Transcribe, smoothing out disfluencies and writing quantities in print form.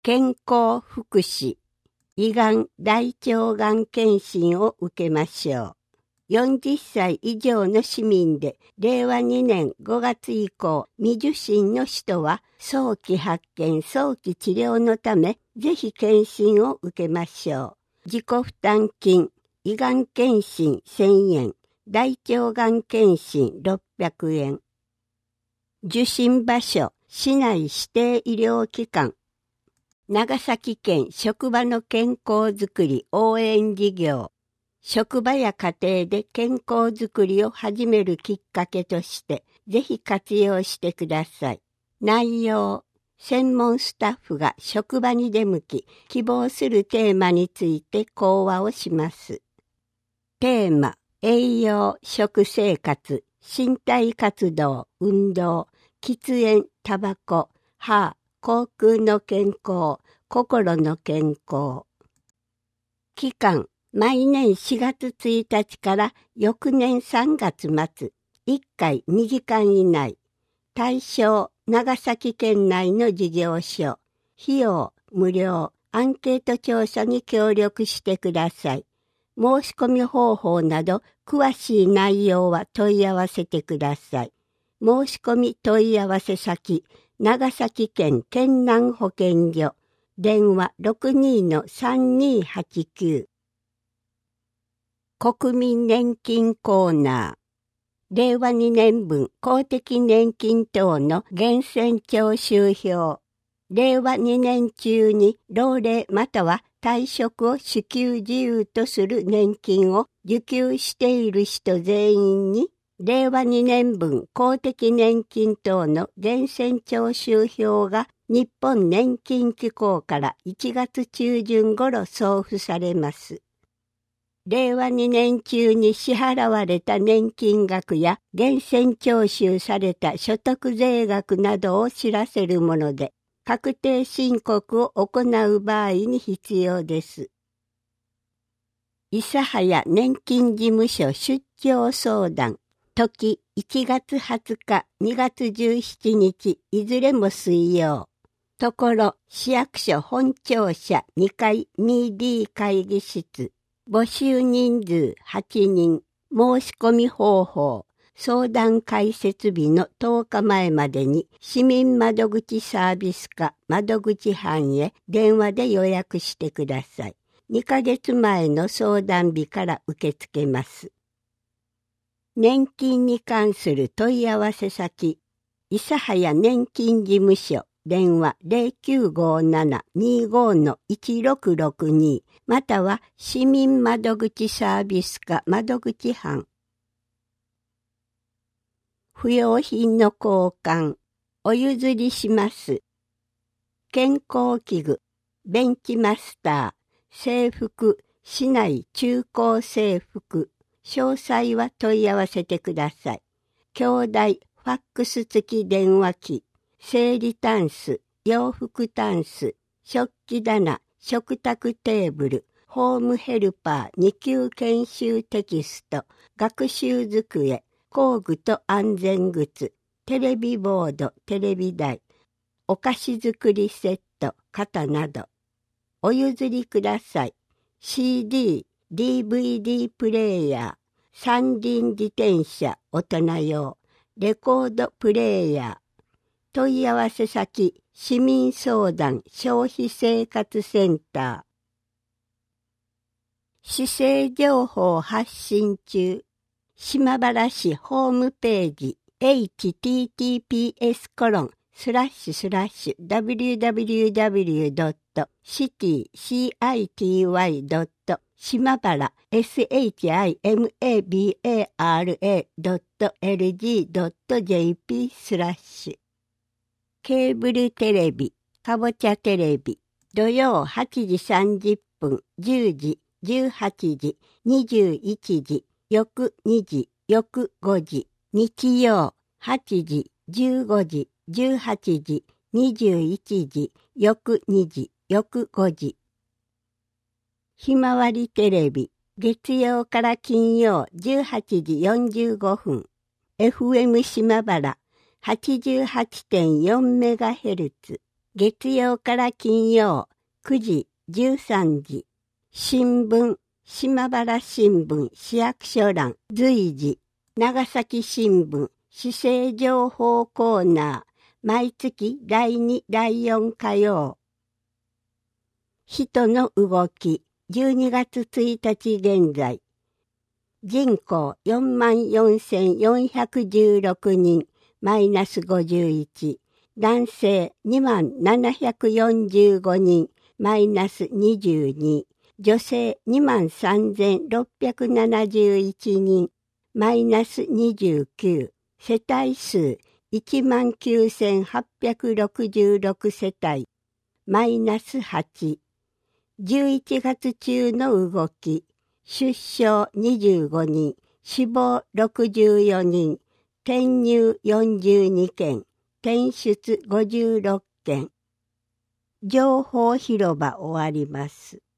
健康福祉、胃がん大腸がん検診を受けましょう。40歳以上の市民で、令和2年5月以降、未受診の人は、早期発見、早期治療のため、ぜひ検診を受けましょう。自己負担金、胃がん検診1000円、大腸がん検診600円。受診場所、市内指定医療機関。長崎県職場の健康づくり応援事業。職場や家庭で健康づくりを始めるきっかけとして、ぜひ活用してください。内容、専門スタッフが職場に出向き、希望するテーマについて講話をします。テーマ、栄養、食生活、身体活動、運動、喫煙、タバコ、歯、口腔の健康、心の健康。期間、毎年4月1日から翌年3月末、1回2時間以内。対象、長崎県内の事業所。費用、無料。アンケート調査に協力してください。申し込み方法など、詳しい内容は問い合わせてください。申し込み問い合わせ先、長崎県県南保健所。電話62-3289。国民年金コーナー。令和2年分公的年金等の源泉徴収票。令和2年中に老齢または退職を支給自由とする年金を受給している人全員に、令和2年分公的年金等の源泉徴収票が日本年金機構から1月中旬頃送付されます。令和2年中に支払われた年金額や源泉徴収された所得税額などを知らせるもので、確定申告を行う場合に必要です。諫早年金事務所出張相談。時1月20日、2月17日、いずれも水曜。ところ、市役所本庁舎2階 2D 会議室。募集人数8人。申し込み方法。相談開設日の10日前までに市民窓口サービス課窓口班へ電話で予約してください。2ヶ月前の相談日から受け付けます。年金に関する問い合わせ先、諫早年金事務所、電話 0957-25-1662 または市民窓口サービス課窓口班。不要品の交換、お譲りします。健康器具、ベンチマスター、制服、市内中高制服。詳細は問い合わせてください。兄弟、ファックス付き電話機、生理タンス、洋服タンス、食器棚、食卓テーブル、ホームヘルパー2級研修テキスト、学習机、工具と安全靴、テレビボード、テレビ台、お菓子作りセット、型など。お譲りください。CD、DVD プレイヤー、三輪自転車大人用、レコードプレイヤー、問い合わせ先、市民相談消費生活センター。市政情報発信中。島原市ホームページ https://www.city-shimabara.lg.jp/ ケーブルテレビ、かぼちゃテレビ、土曜8時30分、10時、18時、21時、翌2時、翌5時、日曜8時、15時、18時、21時、翌2時、翌5時。ひまわりテレビ、月曜から金曜18時45分、FM 島原 88.4 メガヘルツ。 月曜から金曜9時13時。新聞、島原新聞市役所欄随時。長崎新聞市政情報コーナー毎月第2、第4火曜。人の動き12月1日現在。人口44,416人マイナス51。男性27,745人マイナス22。女性23,671人マイナス29。世帯数19,866世帯マイナス8。11月中の動き。出生25人、死亡64人、転入42件、転出56件。情報広場終わります。